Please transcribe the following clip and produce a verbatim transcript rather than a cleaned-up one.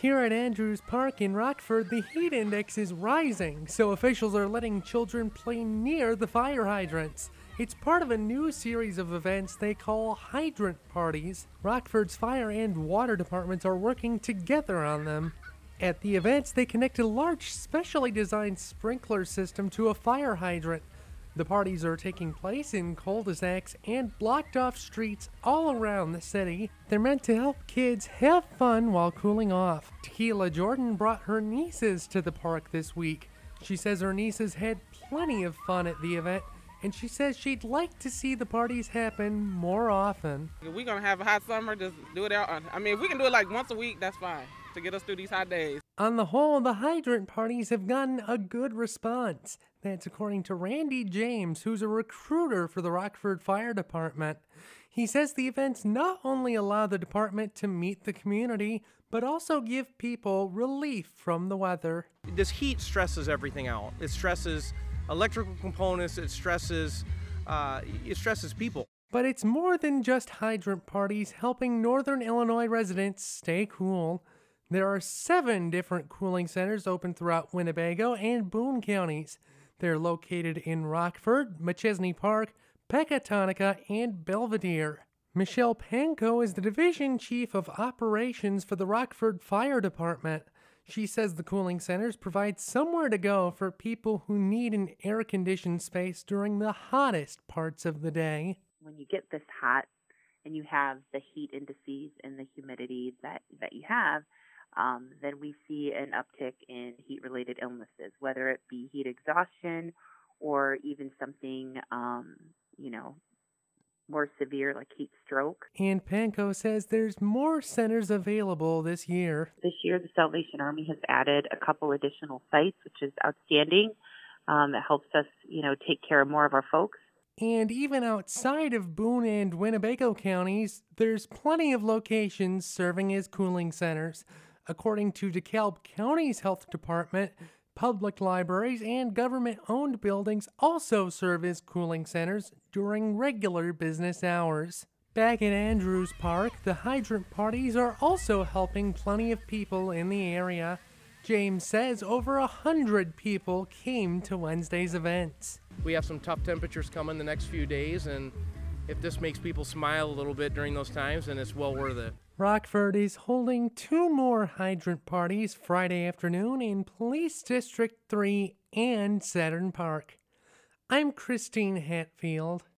Here at Andrews Park in Rockford, the heat index is rising, so officials are letting children play near the fire hydrants. It's part of a new series of events they call hydrant parties. Rockford's fire and water departments are working together on them. At the events, they connect a large, specially designed sprinkler system to a fire hydrant. The parties are taking place in cul-de-sacs and blocked off streets all around the city. They're meant to help kids have fun while cooling off. Tequila Jordan brought her nieces to the park this week. She says her nieces had plenty of fun at the event, and she says she'd like to see the parties happen more often. If we're going to have a hot summer, just do it out. I mean, if we can do it like once a week, that's fine to get us through these hot days. On the whole, the hydrant parties have gotten a good response. That's according to Randy James, who's a recruiter for the Rockford Fire Department. He says the events not only allow the department to meet the community, but also give people relief from the weather. This heat stresses everything out. It stresses electrical components, it stresses, uh, it stresses people. But it's more than just hydrant parties helping Northern Illinois residents stay cool. There are seven different cooling centers open throughout Winnebago and Boone counties. They're located in Rockford, Machesney Park, Pecatonica, and Belvedere. Michelle Panko is the Division Chief of Operations for the Rockford Fire Department. She says the cooling centers provide somewhere to go for people who need an air-conditioned space during the hottest parts of the day. When you get this hot and you have the heat indices and the humidity that, that you have, Um, then we see an uptick in heat-related illnesses, whether it be heat exhaustion or even something, um, you know, more severe like heat stroke. And Panko says there's more centers available this year. This year, the Salvation Army has added a couple additional sites, which is outstanding. Um, it helps us, you know, take care of more of our folks. And even outside of Boone and Winnebago counties, there's plenty of locations serving as cooling centers. According to DeKalb County's health department, public libraries and government-owned buildings also serve as cooling centers during regular business hours. Back at Andrews Park, the hydrant parties are also helping plenty of people in the area. James says over a hundred people came to Wednesday's events. We have some tough temperatures coming the next few days, and if this makes people smile a little bit during those times, then it's well worth it. Rockford is holding two more hydrant parties Friday afternoon in Police District three and Saturn Park. I'm Christine Hatfield.